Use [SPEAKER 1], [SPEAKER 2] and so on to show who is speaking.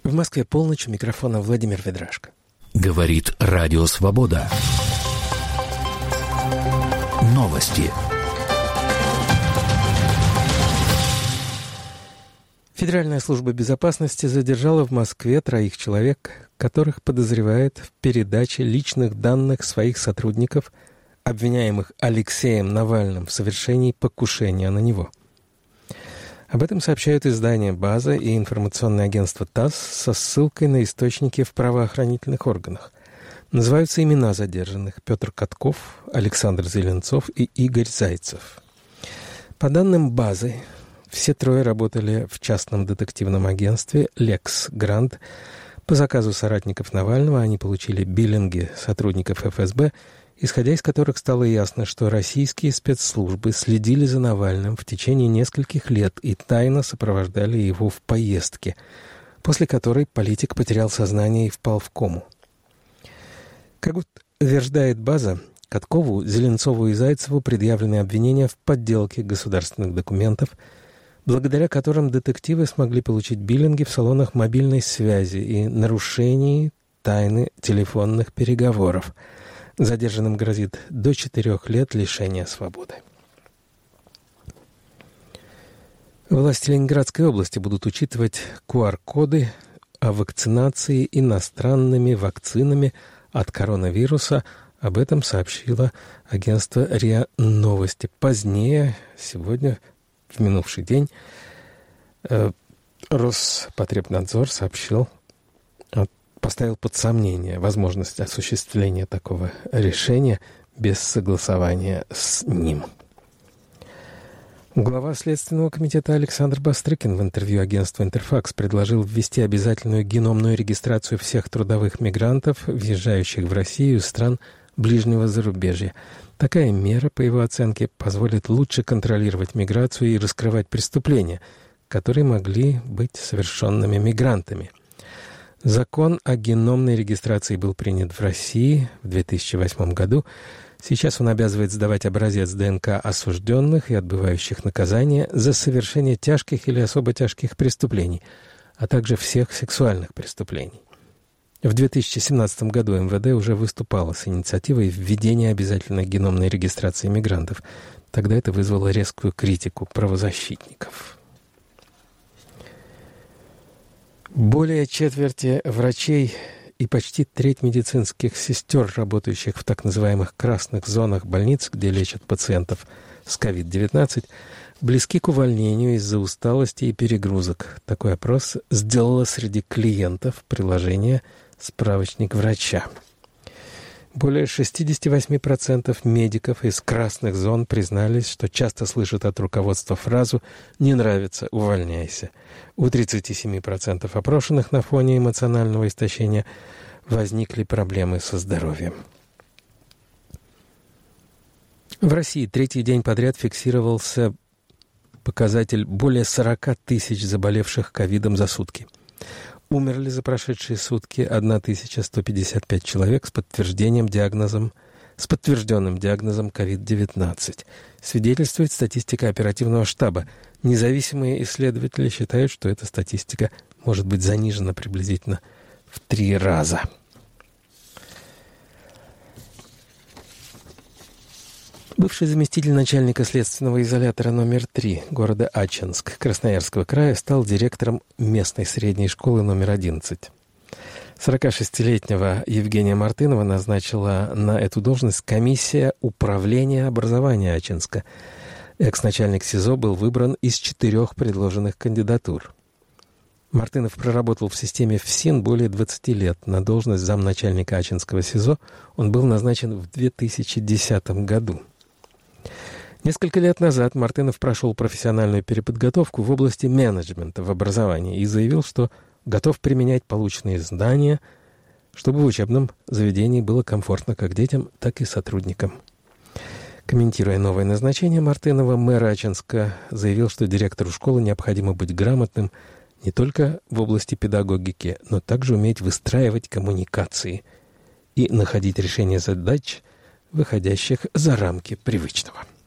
[SPEAKER 1] В Москве полночь, у микрофона Владимир Ведрашко.
[SPEAKER 2] Говорит Радио Свобода. Новости.
[SPEAKER 1] Федеральная служба безопасности задержала в Москве 3 человек, которых подозревает в передаче личных данных своих сотрудников, обвиняемых Алексеем Навальным в совершении покушения на него. Об этом сообщают издания «База» и информационное агентство ТАСС со ссылкой на источники в правоохранительных органах. Называются имена задержанных: Петр Катков, Александр Зеленцов и Игорь Зайцев. По данным «Базы», все 3 работали в частном детективном агентстве «Лекс Грант». По заказу соратников Навального они получили биллинги сотрудников ФСБ, исходя из которых стало ясно, что российские спецслужбы следили за Навальным в течение нескольких лет и тайно сопровождали его в поездке, после которой политик потерял сознание и впал в кому. Как утверждает «База», Каткову, Зеленцову и Зайцеву предъявлены обвинения в подделке государственных документов, благодаря которым детективы смогли получить биллинги в салонах мобильной связи и нарушении тайны телефонных переговоров. Задержанным грозит до 4 лет лишения свободы. Власти Ленинградской области будут учитывать QR-коды о вакцинации иностранными вакцинами от коронавируса. Об этом сообщило агентство РИА Новости. Позднее, сегодня, в минувший день, Роспотребнадзор поставил под сомнение возможность осуществления такого решения без согласования с ним. Глава Следственного комитета Александр Бастрыкин в интервью агентству «Интерфакс» предложил ввести обязательную геномную регистрацию всех трудовых мигрантов, въезжающих в Россию из стран ближнего зарубежья. Такая мера, по его оценке, позволит лучше контролировать миграцию и раскрывать преступления, которые могли быть совершенными мигрантами. Закон о геномной регистрации был принят в России в 2008 году. Сейчас он обязывает сдавать образец ДНК осужденных и отбывающих наказание за совершение тяжких или особо тяжких преступлений, а также всех сексуальных преступлений. В 2017 году МВД уже выступало с инициативой введения обязательной геномной регистрации мигрантов. Тогда это вызвало резкую критику правозащитников. Более четверти врачей и почти треть медицинских сестер, работающих в так называемых красных зонах больниц, где лечат пациентов с COVID-19, близки к увольнению из-за усталости и перегрузок. Такой опрос сделала среди клиентов приложение «Справочник врача». Более 68% медиков из красных зон признались, что часто слышат от руководства фразу «не нравится, увольняйся». У 37% опрошенных на фоне эмоционального истощения возникли проблемы со здоровьем. В России 3-й день подряд фиксировался показатель более 40 тысяч заболевших ковидом за сутки. Умерли за прошедшие сутки 1155 человек с подтвержденным диагнозом COVID-19, свидетельствует статистика оперативного штаба. Независимые исследователи считают, что эта статистика может быть занижена приблизительно в 3 раза. Бывший заместитель начальника следственного изолятора номер 3 города Ачинск Красноярского края стал директором местной средней школы номер 11. 46-летнего Евгения Мартынова назначила на эту должность комиссия управления образования Ачинска. Экс-начальник СИЗО был выбран из 4 предложенных кандидатур. Мартынов проработал в системе ФСИН более 20 лет. На должность замначальника Ачинского СИЗО он был назначен в 2010 году. Несколько лет назад Мартынов прошел профессиональную переподготовку в области менеджмента в образовании и заявил, что готов применять полученные знания, чтобы в учебном заведении было комфортно как детям, так и сотрудникам. Комментируя новое назначение Мартынова, мэр Ачинска заявил, что директору школы необходимо быть грамотным не только в области педагогики, но также уметь выстраивать коммуникации и находить решение задач, выходящих за рамки привычного.